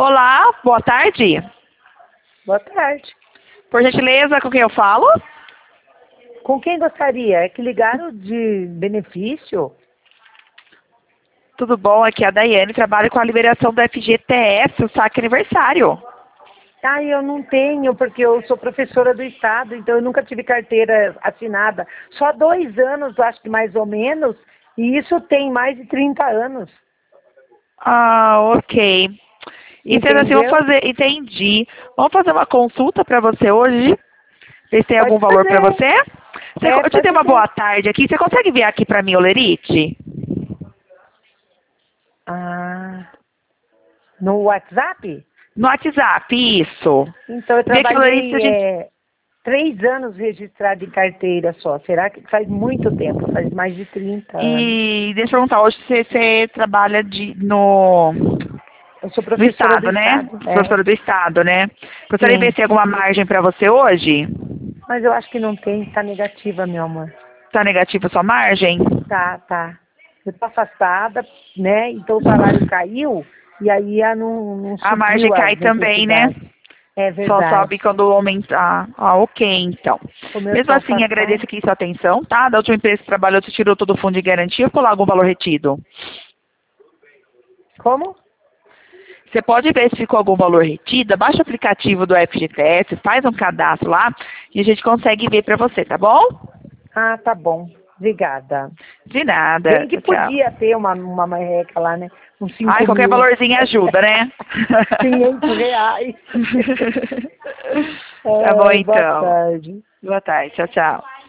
Olá, boa tarde. Boa tarde. Por gentileza, com quem eu falo? Com quem gostaria? É que ligaram de benefício? Tudo bom? Aqui é a Daiane, trabalho com a liberação do FGTS, o saque aniversário. Ah, eu não tenho, porque eu sou professora do Estado, então eu nunca tive carteira assinada. Só 2 anos, acho que mais ou menos, e isso tem mais de 30 anos. Ah, ok. E sendo assim, vamos Entendeu? fazer, entendi. Vamos fazer uma consulta para você hoje, ver se tem algum Pode valor para fazer. você. Eu te dei Pode uma boa ser. tarde aqui. Você consegue vir aqui para mim, Olerite? Ah, no WhatsApp? No WhatsApp, isso. Então eu Vê que Olerite a trabalhei gente... 3 anos registrada em carteira só. Será que faz muito tempo? Faz mais de 30 anos. E deixa eu perguntar, hoje você trabalha Eu sou no professora do Estado, né? Estado. Professora do Estado, né? Gostaria de ver Sim. se tem alguma margem para você hoje. Mas eu acho que não tem, tá negativa, meu amor. Tá negativa a sua margem? Tá. Eu tô afastada, né? Então o salário caiu e aí não A margem supriu cai as também, né? necessidades. É Só verdade. sobe quando aumentar. Ah, ok, então. Como eu Mesmo tô assim, agradeço afastada. aqui sua atenção, tá? Da última empresa que trabalhou, você tirou todo o fundo de garantia ou ficou lá algum valor retido? Como? Você pode ver se ficou algum valor retido, baixa o aplicativo do FGTS, faz um cadastro lá e a gente consegue ver pra você, tá bom? Ah, tá bom. Obrigada. De nada. Bem que Tchau, tchau. podia ter uma merreca lá, né? Uns Ai, 5 qualquer mil. valorzinho ajuda, né? R$ 500. Tá bom, Ai, boa então. tarde. Boa tarde. Tchau, tchau.